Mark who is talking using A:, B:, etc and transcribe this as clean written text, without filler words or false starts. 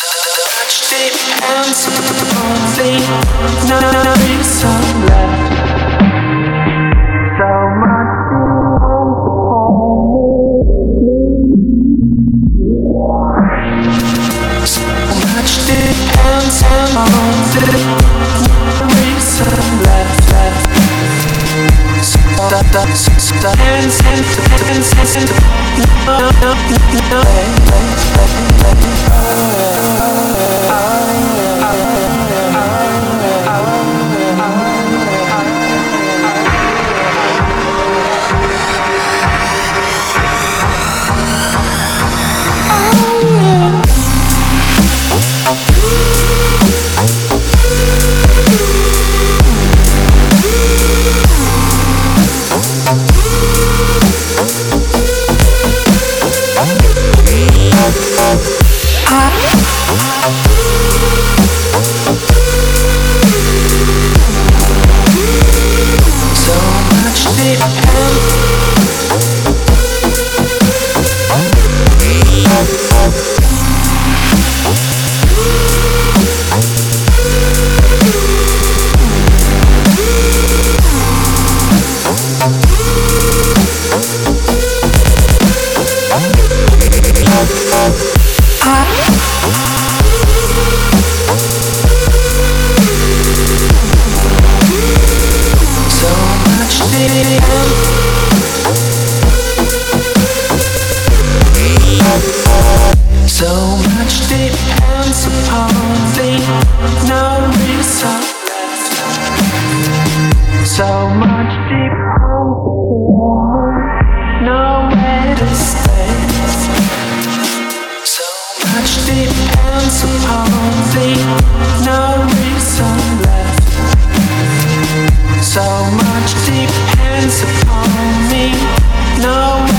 A: Touch depends on the no reason left. So much depends on the no reason left. So much depends upon the no reason left. So much depends upon nowhere to stay. So much depends upon the no reason left. So much depends upon me. No